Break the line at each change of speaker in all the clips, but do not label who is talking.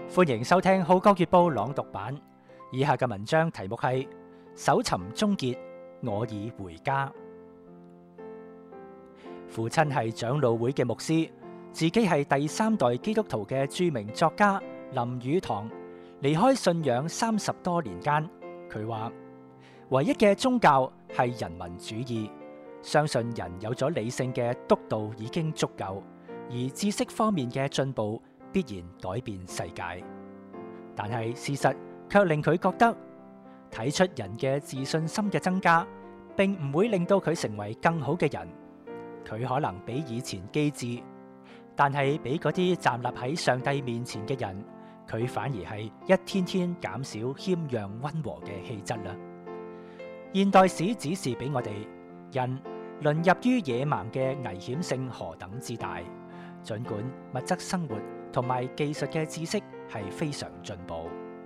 歡迎收聽《號角月報》朗讀版。以下嘅文章題目係《搜尋終結，我已回家》。父親係長老會嘅牧師，自己係第三代基督徒嘅著名作家林語堂。離開信仰30多年間，佢話唯一嘅宗教係人民主義，相信人有咗理性嘅督導已經足夠，而知識方面嘅進步必然改變世界。但係事實卻令佢覺得，睇出人嘅自信心嘅增加，並唔會令到佢成為更好嘅人。佢可能比以前機智，但係比嗰啲站立喺上帝面前嘅人，佢反而係一天天減少謙讓溫和嘅氣質啦。現代史指示俾我哋，人淪入於野蠻嘅危險性何等之大。儘管物質生活同埋技術嘅知識係非常進步，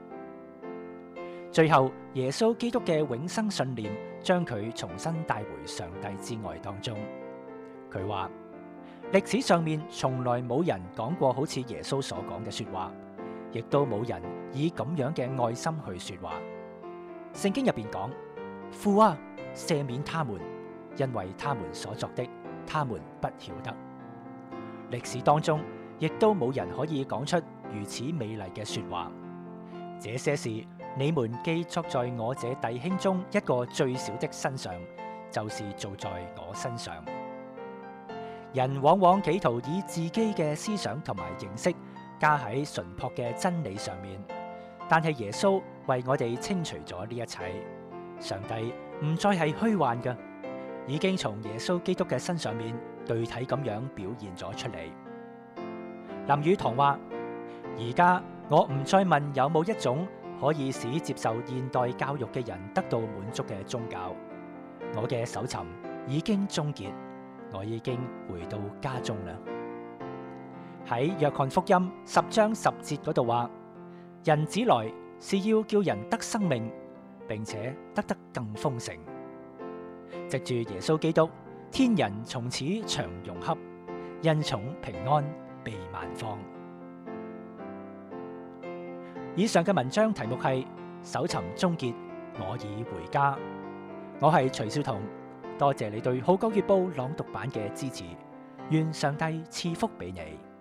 最後耶穌基督嘅永生信念將佢重新帶回上帝之愛當中。佢話歷史上面從來冇人講過好似耶穌所講嘅說話，亦都冇人以咁樣嘅愛心去說話。聖經入邊講，父啊，赦免他們，因為他們所作的，他們不曉得。歷史當中亦都冇人可以講出如此美麗嘅說話。這些事你們既作在我這弟兄中一個最小的身上，就是做在我身上。人往往企圖以自己嘅思想同埋認識加喺純樸嘅真理上面，但係耶穌為我哋清除咗呢一切。上帝唔再係虛幻嘅，已經從耶穌基督嘅身上面具體咁樣表現咗出嚟。林語堂話：而家我唔再問有冇一種可以使接受現代教育嘅人得到滿足嘅宗教，我嘅搜尋已經終結，我已經回到家中啦。喺約翰福音10章10節嗰度話：人子來是要叫人得生命，並且得更豐盛。藉住耶穌基督，天人從此長融洽，恩寵平安被萬方。以上嘅文章題目係搜尋終結，我已回家。我係徐少彤，多謝你對《號角月報》朗讀版嘅支持，願上帝賜福俾你。